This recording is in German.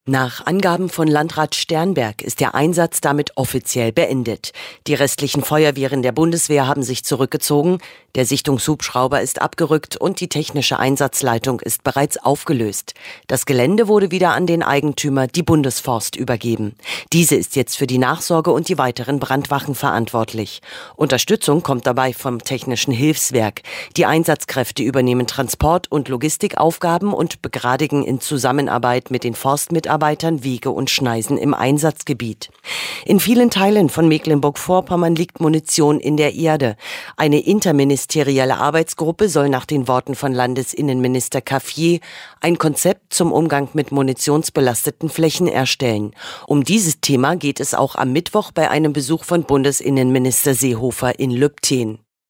Nach Angaben von Landrat Sternberg ist der Einsatz damit offiziell beendet. Die restlichen Feuerwehren der Bundeswehr haben sich zurückgezogen, der Sichtungshubschrauber ist abgerückt und die technische Einsatzleitung ist bereits aufgelöst. Das Gelände wurde wieder an den Eigentümer, die Bundesforst, übergeben. Diese ist jetzt für die Nachsorge und die weiteren Brandwachen verantwortlich. Unterstützung kommt dabei vom Technischen Hilfswerk. Die Einsatzkräfte übernehmen Transport- und Logistikaufgaben und begradigen in Zusammenarbeit mit den Forstmitarbeitern Wege und Schneisen im Einsatzgebiet. In vielen Teilen von Mecklenburg-Vorpommern liegt Munition in der Erde. Eine interministerielle Arbeitsgruppe soll nach den Worten von Landesinnenminister Caffier ein Konzept zum Umgang mit munitionsbelasteten Flächen erstellen. Um dieses Thema geht es auch am Mittwoch bei einem Besuch von Bundesinnenminister Seehofer in Lübtheen.